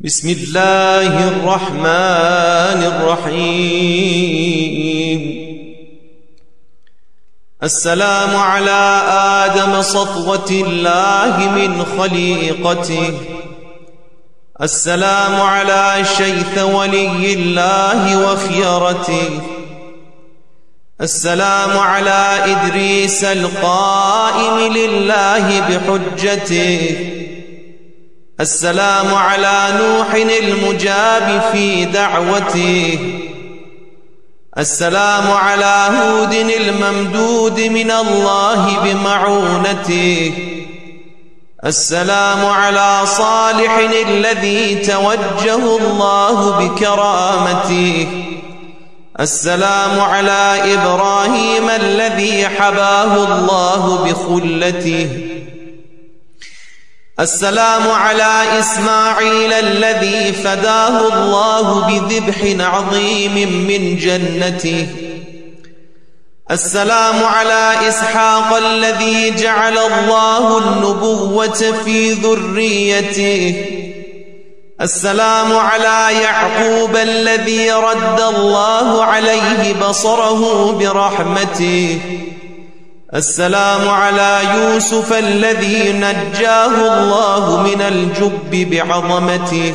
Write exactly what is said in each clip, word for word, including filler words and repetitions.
بسم الله الرحمن الرحيم. السلام على آدم صفوة الله من خليقته. السلام على شيث ولي الله وخيرته. السلام على إدريس القائم لله بحجته. السلام على نوح المجاب في دعوته. السلام على هود الممدود من الله بمعونته. السلام على صالح الذي توجه الله بكرامته. السلام على إبراهيم الذي حباه الله بخلته. السلام على إسماعيل الذي فداه الله بذبح عظيم من جنته. السلام على إسحاق الذي جعل الله النبوة في ذريته. السلام على يعقوب الذي رد الله عليه بصره برحمته. السلام على يوسف الذي نجاه الله من الجب بعظمته.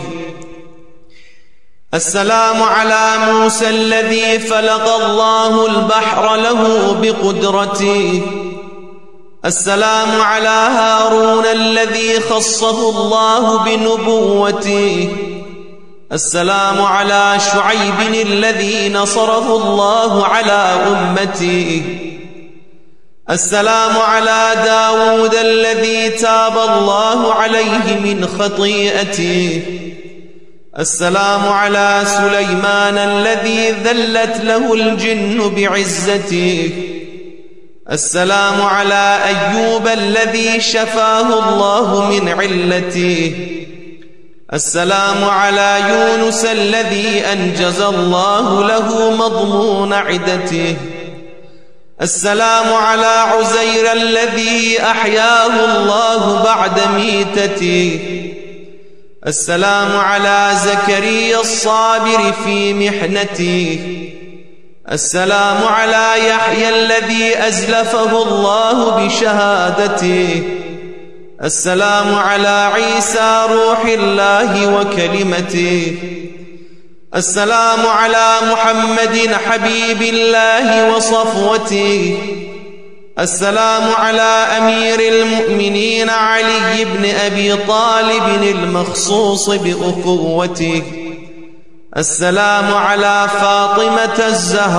السلام على موسى الذي فلق الله البحر له بقدرته. السلام على هارون الذي خصه الله بنبوته. السلام على شعيب الذي نصره الله على أمته. السلام على داود الذي تاب الله عليه من خطيئته. السلام على سليمان الذي ذلت له الجن بعزته. السلام على أيوب الذي شفاه الله من علته. السلام على يونس الذي أنجز الله له مضمون عدته. السلام على عزير الذي أحياه الله بعد ميتته. السلام على زكريا الصابر في محنته. السلام على يحيى الذي أزلفه الله بشهادته. السلام على عيسى روح الله وكلمته. السلام على محمد حبيب الله وصفوته. السلام على أمير المؤمنين علي بن أبي طالب المخصوص بأخوته. السلام على فاطمة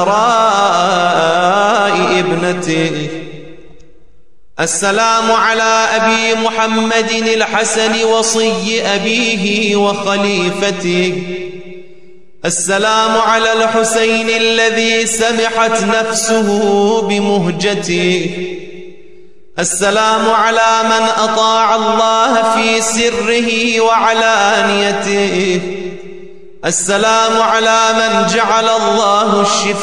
الزهراء ابنته. السلام على أبي محمد الحسن وصي أبيه وخليفته. السلام على الحسين الذي سمحت نفسه بمهجته. السلام على من أطاع الله في سره وعلانيته. السلام على من جعل الله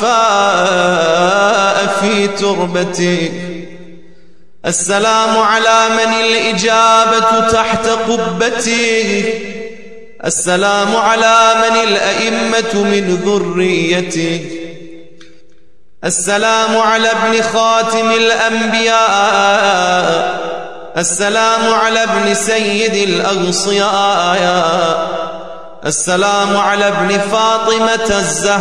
الشفاء في تربته. السلام على من الإجابة تحت قبته. السلام على من الأئمة من ذريته. السلام على ابن خاتم الأنبياء. السلام على ابن سيد الأغصياء. السلام على ابن فاطمة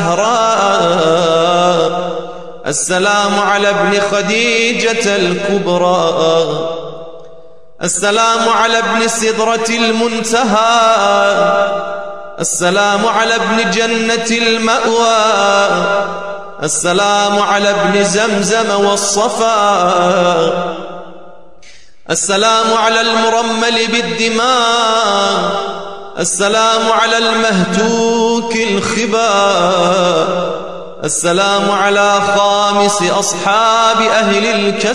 الزهراء. السلام على ابن خديجة الكبرى. السلام على ابن سدرة المنتهى. السلام على ابن جنة المأوى. السلام على ابن زمزم والصفا. السلام على المرمل بالدماء. السلام على المهتوك الخبا. السلام على خامس أصحاب أهل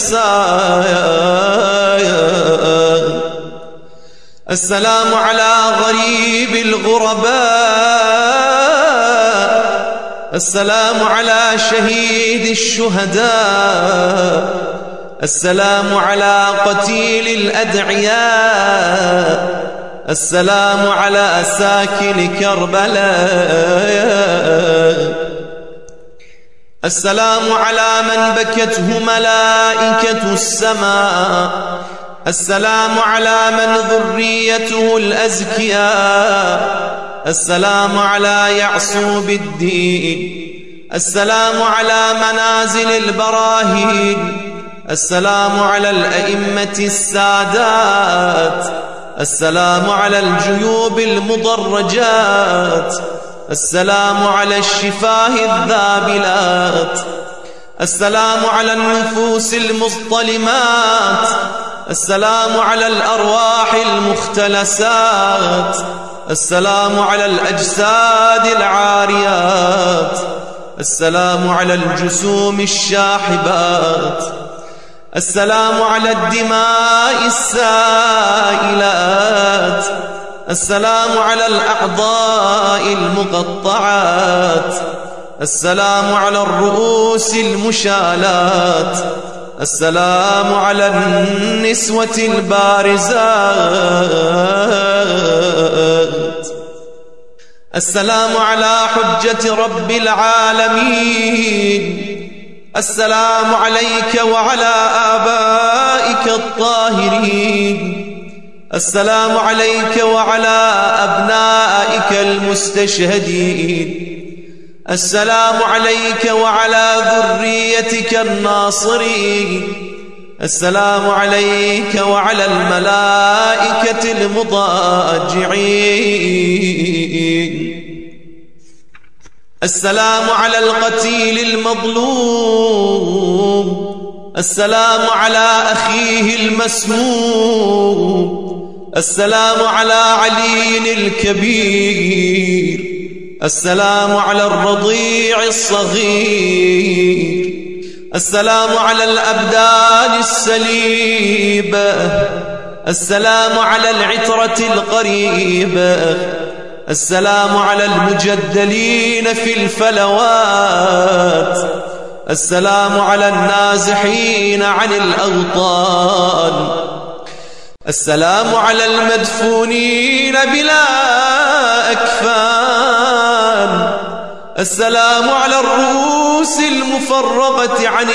الكسايا. السلام على غريب الغرباء. السلام على شهيد الشهداء. السلام على قتيل الأدعياء. السلام على ساكن كربلاء. السلام على من بكته ملائكة السماء. السلام على من ذريته الأزكياء. السلام على يعصوب الدين. السلام على منازل البراهين. السلام على الأئمة السادات. السلام على الجيوب المضرجات. السلام على الشفاه الذابلات. السلام على النفوس المظلمات. السلام على الأرواح المختلسات. السلام على الأجساد العاريات. السلام على الجسوم الشاحبات. السلام على الدماء السائلات. السلام على الأعضاء المقطعات. السلام على الرؤوس المشالات. السلام على النسوة البارزات. السلام على حجة رب العالمين. السلام عليك وعلى آبائك الطاهرين. السلام عليك وعلى أبنائك المستشهدين. السلام عليك وعلى ذريتك الناصرين. السلام عليك وعلى الملائكة المضاجعين. السلام على القتيل المظلوم. السلام على أخيه المسموم. السلام على علي الكبير. السلام على الرضيع الصغير. السلام على الأبدان السليبة. السلام على العترة القريبة. السلام على المجدلين في الفلوات. السلام على النازحين عن الأوطان. السلام على المدفونين بلا أكفان. السلام على الرؤوس المفرغة عن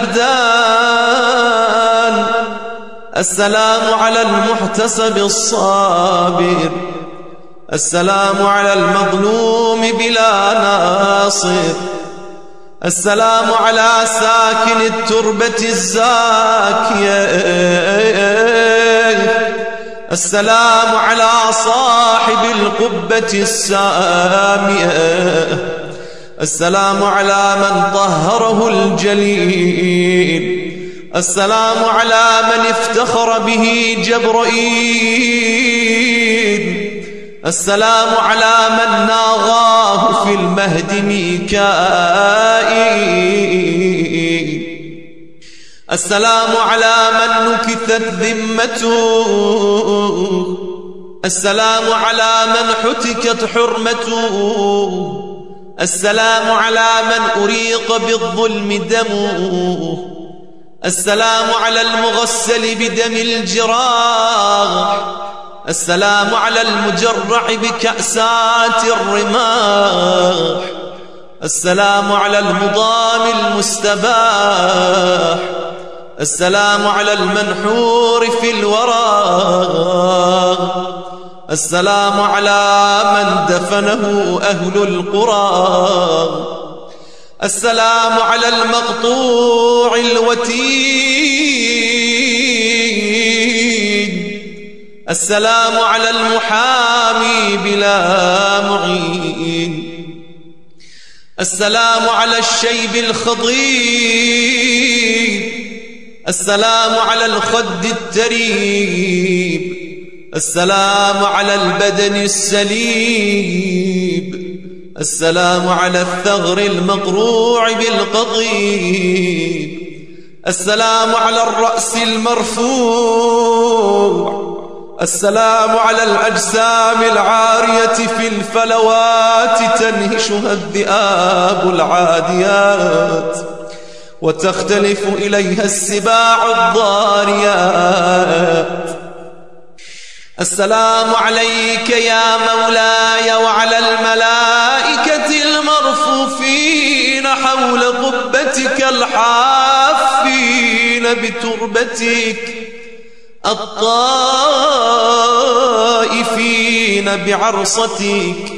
الأبدان. السلام على المحتسب الصابر. السلام على المظلوم بلا ناصر. السلام على ساكن التربة الزاكية. السلام على صاحب القبة السامية. السلام على من طهره الجليل. السلام على من افتخر به جبرائيل. السلام على من ناغاه في المهد ميكائيل. السلام على من نكثت ذمته. السلام على من حتكت حرمته. السلام على من أريق بالظلم دمه. السلام على المغسل بدم الجراح. السلام على المجرع بكأسات الرماح. السلام على المضام المستباح. السلام على المنحور في الورى. السلام على من دفنه أهل القرى. السلام على المقطوع الوتين. السلام على المحامي بلا معين. السلام على الشيب الخضيب. السلام على الخد التريب. السلام على البدن السليب. السلام على الثغر المقروع بالقضيب. السلام على الرأس المرفوع. السلام على الأجسام العارية في الفلوات تنهشها الذئاب العاديات وتختلف إليها السباع الضاريات. السلام عليك يا مولاي وعلى الملائكة المرفوفين حول قبتك الحافين بتربتك الطائفين بعرصتك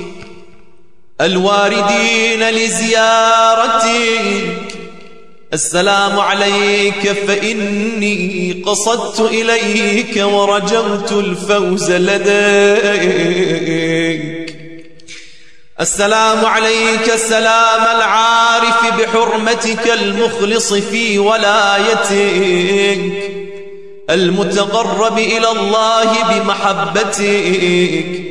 الواردين لزيارتك. السلام عليك فإني قصدت إليك ورجوت الفوز لديك. السلام عليك سلام العارف بحرمتك المخلص في ولايتك المتقرب إلى الله بمحبتك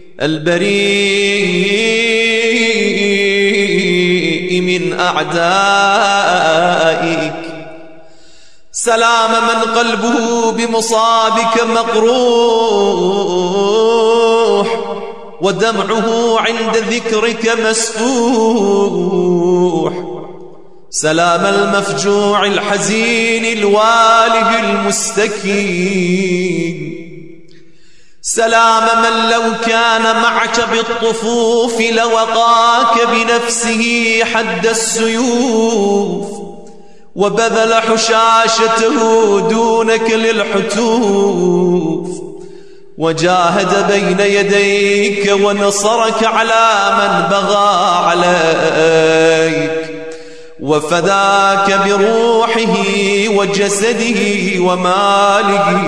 البريء من أعدائك. سلام من قلبه بمصابك مقروح ودمعه عند ذكرك مسفوح. سلام المفجوع الحزين الواله المستكين. سلام من لو كان معك بالطفوف لوقاك بنفسه حد السيوف وبذل حشاشته دونك للحتوف وجاهد بين يديك ونصرك على من بغى عليك وفداك بروحه وجسده وماله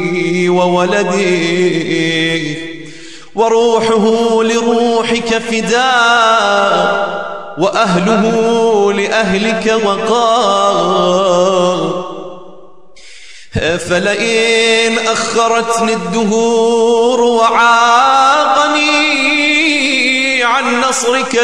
وولده وروحه لروحك فداء وأهله لأهلك وقار. فلئن أخرتني الدهور وعاقني عن نصرك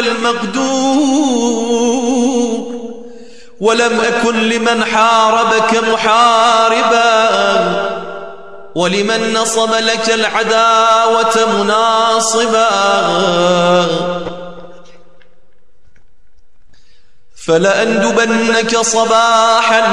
المقدور ولم أكن لمن حاربك محاربا ولمن نصب لك العداوة مناصبا فلأندبنك صباحا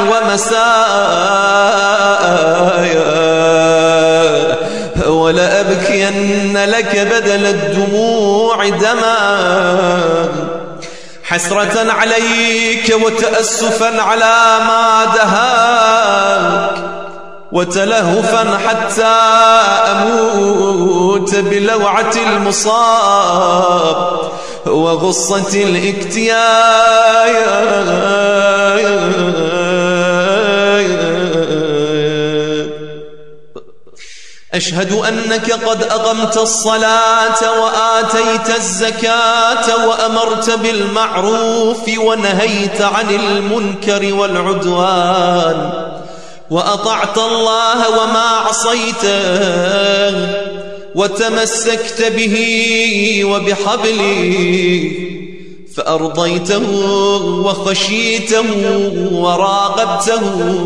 ومساء ولأبكين لك بدل الدموع دما حسرة عليك وتأسفا على ما دهاك وتلهفا حتى أموت بلوعة المصاب وغصة الاكتياب. أشهد أنك قد أقمت الصلاة وآتيت الزكاة وأمرت بالمعروف ونهيت عن المنكر والعدوان وأطعت الله وما عصيته وتمسكت به وبحبله فأرضيته وخشيته وراقبته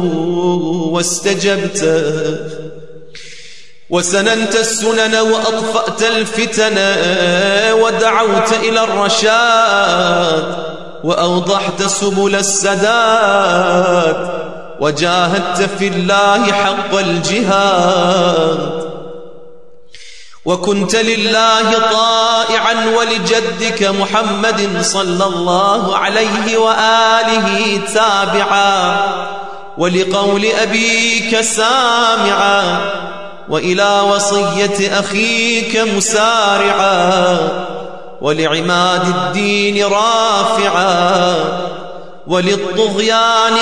واستجبته وسننت السنن وأطفأت الفتن ودعوت إلى الرشاد وأوضحت سبل السداد وجاهدت في الله حق الجهاد وكنت لله طائعا ولجدك محمد صلى الله عليه وآله تابعا ولقول أبيك سامعا وإلى وصية أخيك مسارعا ولعماد الدين رافعا وللطغيان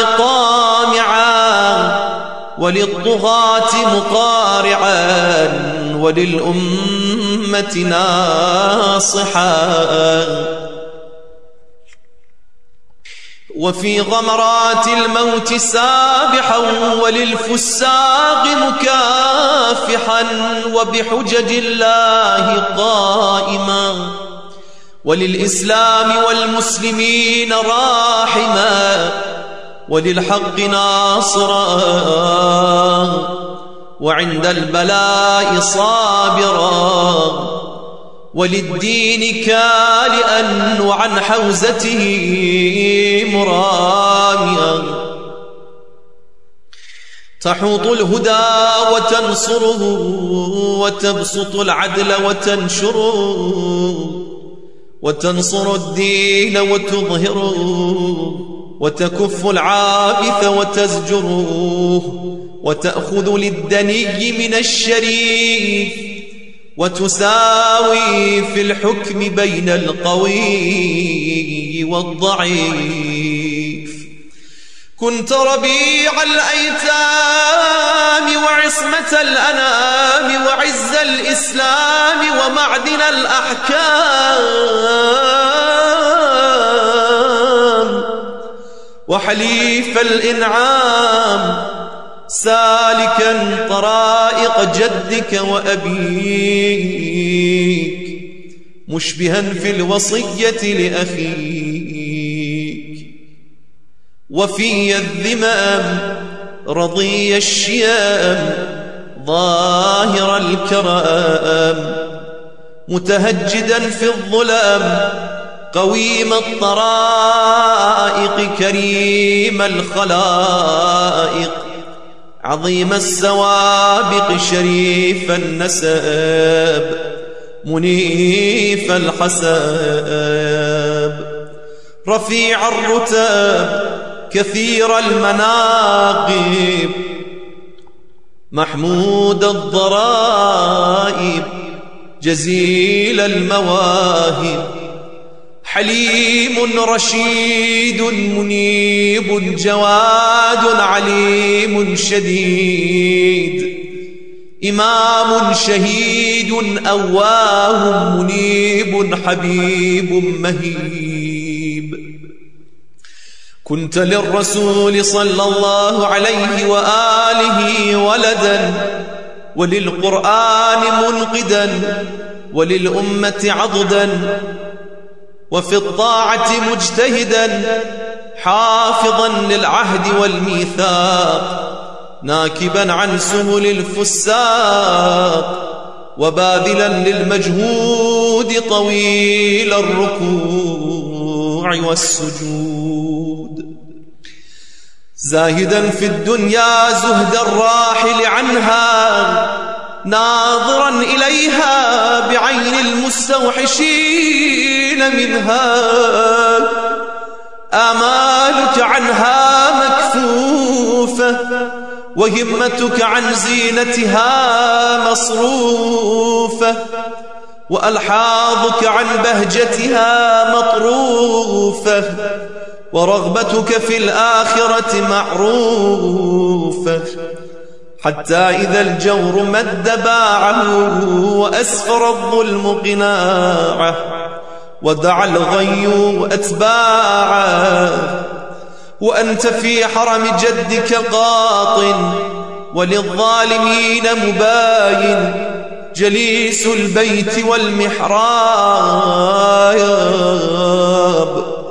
طامعا وللطغاة مقارعا وللأمة ناصحا وفي غمرات الموت سابحا وللفساق مكافحا وبحجج الله قائما وللإسلام والمسلمين راحما وللحق ناصرا وعند البلاء صابرا وللدين كالئا وعن حوزته مراميا. تحوط الهدى وتنصره وتبسط العدل وتنشره وتنصر الدين وتظهره وتكف العابث وتزجره وتأخذ للدني من الشريف وتساوي في الحكم بين القوي والضعيف. كنت ربيع الأيتام وعصمة الأنام وعز الإسلام ومعدن الأحكام وحليف الإنعام، سالكا طرائق جدك وأبيك، مشبها في الوصية لأخيك. وفي الذمام رضي الشيام ظاهر الكرام، متهجدا في الظلام قويم الطرائق كريم الخلائق، عظيم السوابق شريف النسب منيف الحساب، رفيع الرتب كثير المناقب، محمود الضرائب جزيل المواهب، حليم رشيد منيب جواد عليم شديد، إمام شهيد أواه منيب حبيب مهيب. كنت للرسول صلى الله عليه وآله ولدا، وللقرآن منقدا، وللأمة عضدا، وفي الطاعة مجتهدا، حافظا للعهد والميثاق، ناكبا عن سهل الفساق، وباذلا للمجهود طويل الركوع والسجود، زاهدا في الدنيا زهد الراحل عنها، ناظرا إليها بعين المستوحشين منها، آمالك عنها مكفوفة، وهمتك عن زينتها مصروفة، وألحاظك عن بهجتها مطروفة، ورغبتك في الآخرة معروفة، حتى إذا الجور مد باعه وأسفر الظلم قناعه، ودعا الغي أتباعه، وأنت في حرم جدك قاط، وللظالمين مباين، جليس البيت والمحراب،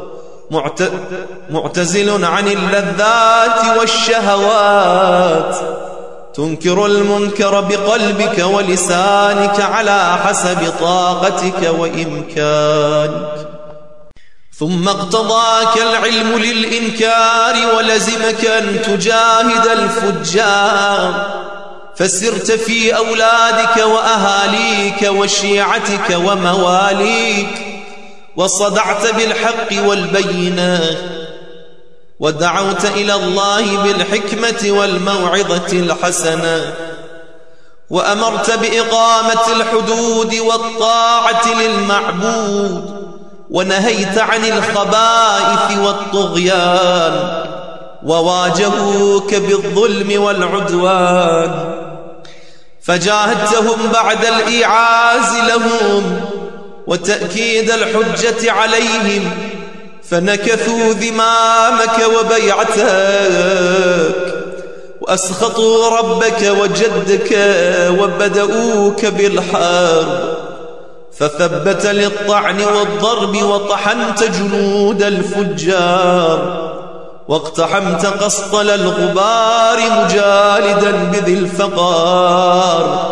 معتزل عن اللذات والشهوات، تنكر المنكر بقلبك ولسانك على حسب طاقتك وإمكانك. ثم اقتضاك العلم للإنكار، ولزمك أن تجاهد الفجار، فسرت في أولادك وأهاليك وشيعتك ومواليك، وصدعت بالحق والبينات، ودعوت إلى الله بالحكمة والموعظة الحسنة، وأمرت بإقامة الحدود والطاعة للمعبود، ونهيت عن الخبائث والطغيان، وواجهوك بالظلم والعدوان، فجاهدتهم بعد الإيعاز لهم وتأكيد الحجة عليهم، فنكثوا ذمامك وبيعتك، وأسخطوا ربك وجدك، وبدأوك بالحرب، فثبت للطعن والضرب، وطحنت جنود الفجار، واقتحمت قسطل الغبار مجالدا بذي الفقار،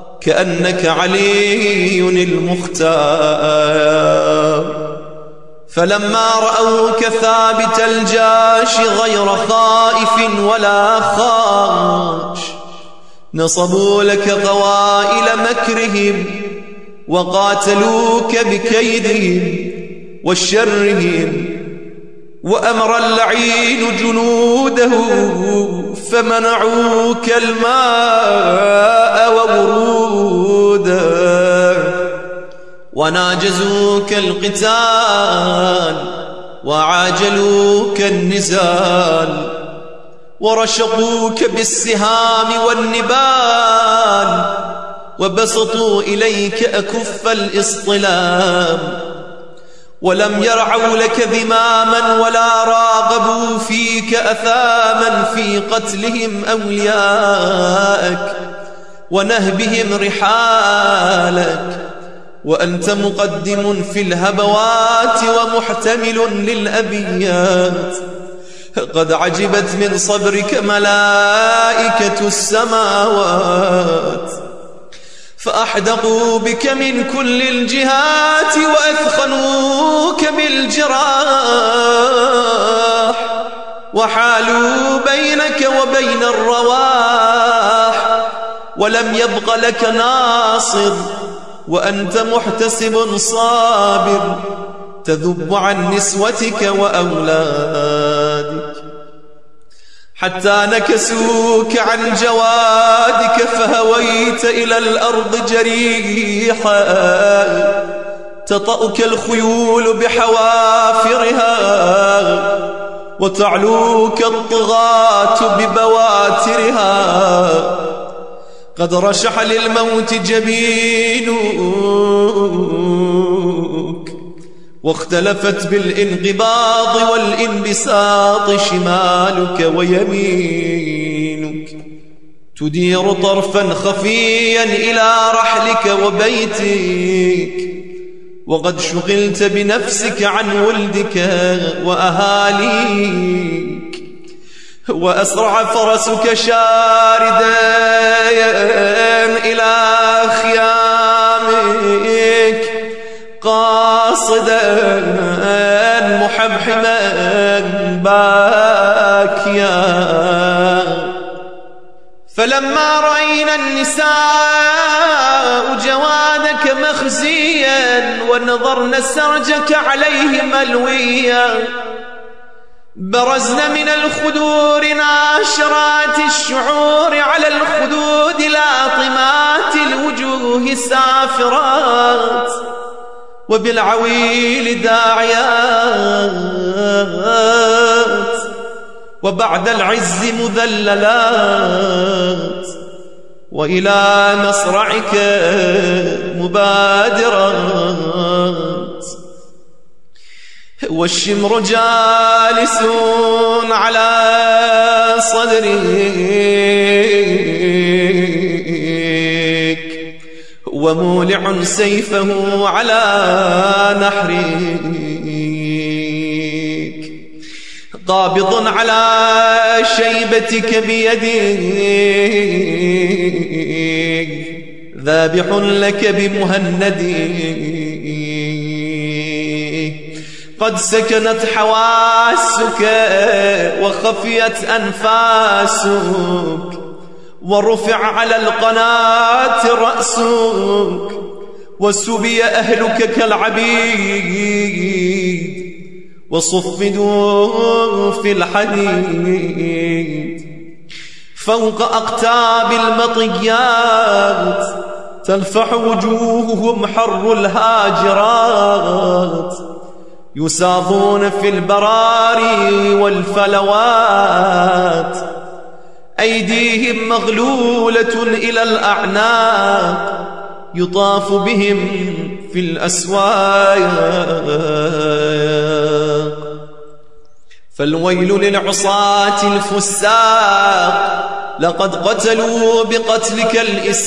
كأنك علي المختار. فلما رأوك ثابت الجاش غير خائف ولا خاش نصبوا لك قوائل مكرهم وقاتلوك بكيدهم وشرهم، وأمر اللعين جنوده فمنعوك الماء وورودا وناجزوك القتال وعاجلوك النزال ورشقوك بالسهام والنبال وبسطوا إليك أكف الإصطلام، ولم يرعوا لك ذماما ولا راغبوا فيك أثاما في قتلهم أولياءك ونهبهم رحالك، وأنت مقدم في الهبوات ومحتمل للأبيات. قد عجبت من صبرك ملائكة السماوات فأحدقوا بك من كل الجهات وأثخنوك بالجراح وحالوا بينك وبين الرواح، ولم يبق لك ناصر وأنت محتسب صابر تذب عن نسوتك وأولادك، حتى نكسوك عن جوادك فهويت إلى الأرض جريحا تطأك الخيول بحوافرها وتعلوك الطغاة ببواترها. قد رشح للموت جبينك واختلفت بالانقباض والانبساط شمالك ويمينك، تدير طرفا خفيا إلى رحلك وبيتك، وقد شغلت بنفسك عن ولدك وأهاليك، وأسرع فرسك شاردا إلى خيامك قاصدا محمحما باكيا. فلما رأينا النساء جوادك مخزيا ونظرنا سرجك عليه ملويا برزن من الخدور ناشرات الشعور على الخدود لاطمات الوجوه سافرات وبالعويل داعيات وبعد العز مذللات، وإلى مصرعك مبادرات، والشمر جالس على صدرك ومولع سيفه على نحرك، قابض على شيبتك بيدك ذابح لك بمهندك، قد سكنت حواسك وخفيت أنفاسك ورفع على القناة رأسك وسبي أهلك كالعبيد وصفدوا في الحديد، فوق أقتاب المطيات تلفح وجوههم حر الهاجرات، يساضون في البراري والفلوات، أيديهم مغلولة إلى الأعناق، يطاف بهم في الأسواق. فالويل للعصاة الفساق لقد قتلوا بقتلك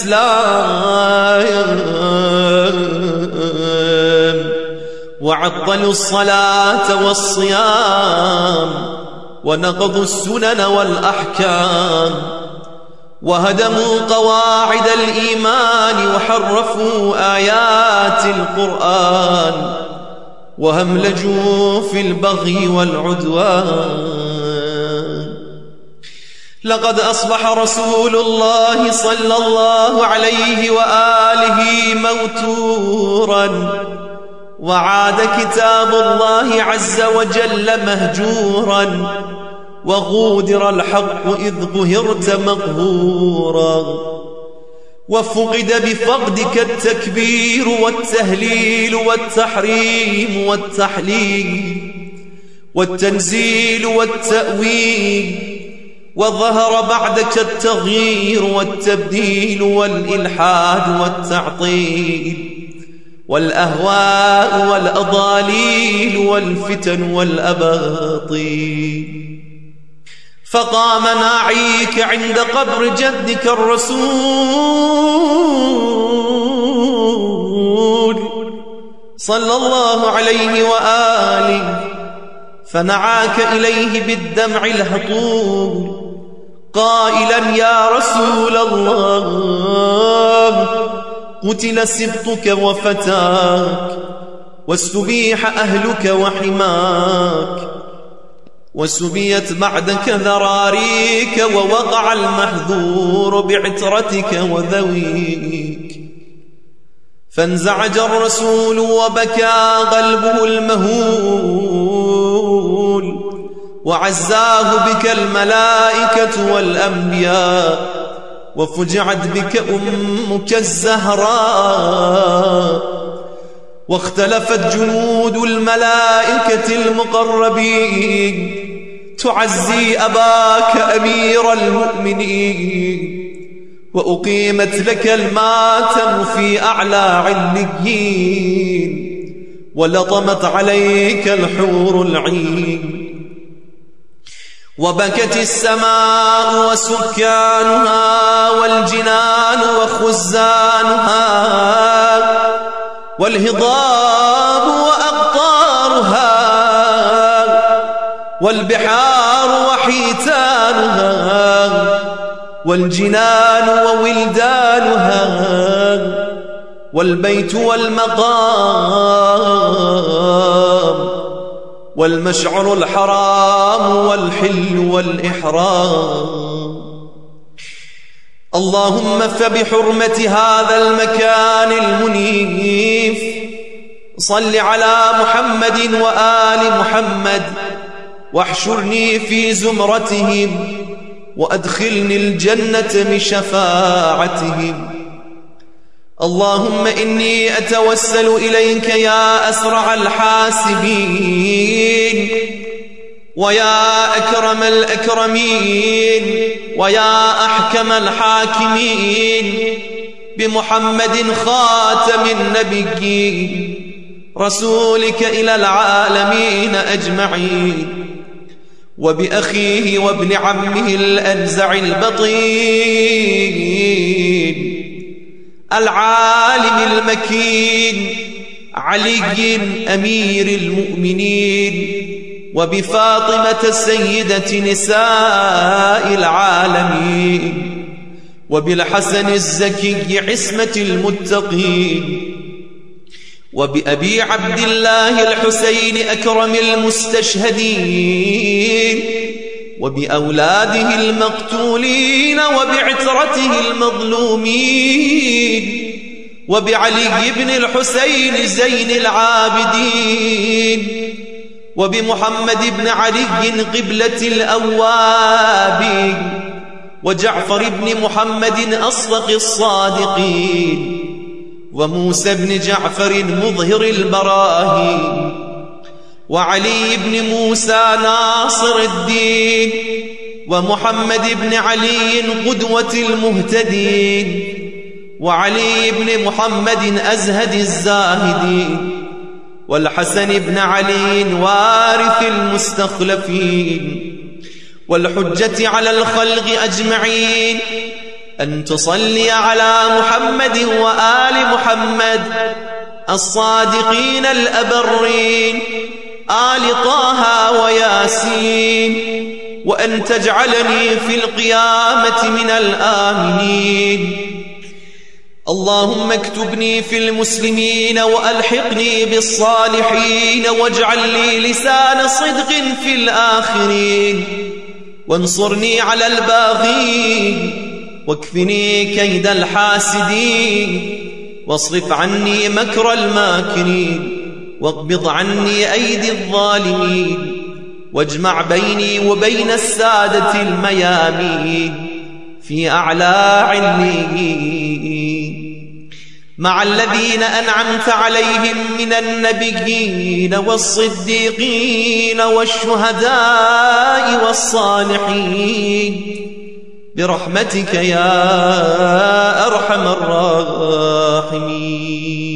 الإسلام وعطلوا الصلاة والصيام ونقضوا السنن والأحكام وهدموا قواعد الإيمان وحرفوا آيات القرآن وهملجوا في البغي والعدوان. لقد أصبح رسول الله صلى الله عليه وآله موتورا، وعاد كتاب الله عز وجل مهجورا، وغودر الحق إذ قهرت مقهورا، وفقد بفقدك التكبير والتهليل والتحريم والتحليل والتنزيل والتأويل، وظهر بعدك التغيير والتبديل والإلحاد والتعطيل والأهواء والأضاليل والفتن والأباطيل. فقام ناعيك عند قبر جدك الرسول صلى الله عليه وآله، فنعاك إليه بالدمع الهطول قائلا: يا رسول الله، قتل سبطك وفتاك، واستبيح أهلك وحماك، وسبيت بعدك ذراريك، ووقع المحذور بعترتك وذويك. فانزعج الرسول وبكى قلبه المهول، وعزاه بك الملائكة والأنبياء، وفجعت بك أمك الزهراء، واختلفت جنود الملائكة المقربين تعزي أباك أمير المؤمنين، وأقيمت لك الماتم في أعلى عليين، ولطمت عليك الحور العين، وبكت السماء وسكانها والجنان وخزانها والهضاب وأقطارها والبحار وحيتانها والجنان وولدانها والبيت والمقام والمشعر الحرام والحل والإحرام. اللهم فبحرمة هذا المكان المنيف صل على محمد وآل محمد، واحشرني في زمرتهم، وأدخلني الجنة بشفاعتهم. اللهم إني أتوسل إليك يا أسرع الحاسبين، ويا أكرم الأكرمين، ويا أحكم الحاكمين، بمحمد خاتم النبيين رسولك إلى العالمين أجمعين، وبأخيه وابن عمه الأنزع البطين العالم المكين علي أمير المؤمنين، وبفاطمة سيدة نساء العالمين، وبالحسن الزكي عصمة المتقين، وبأبي عبد الله الحسين أكرم المستشهدين، وبأولاده المقتولين، وبعترته المظلومين، وبعلي بن الحسين زين العابدين، وبمحمد بن علي قبلة الأوابين، وجعفر بن محمد أصدق الصادقين، وموسى بن جعفر مظهر البراهين، وعلي بن موسى ناصر الدين، ومحمد بن علي قدوة المهتدين، وعلي بن محمد أزهد الزاهدين، والحسن بن علي وارث المستخلفين، والحجة على الخلق أجمعين، أن تصلي على محمد وآل محمد الصادقين الأبرين، آل طه وياسين، وأن تجعلني في القيامة من الآمنين. اللهم اكتبني في المسلمين وألحقني بالصالحين واجعل لي لسان صدق في الآخرين وانصرني على الباغين واكفني كيد الحاسدين واصرف عني مكر الماكرين واقبض عني أيدي الظالمين واجمع بيني وبين السادة الميامين في أعلى عليين مع الذين أنعمت عليهم من النبيين والصديقين والشهداء والصالحين برحمتك يا أرحم الراحمين.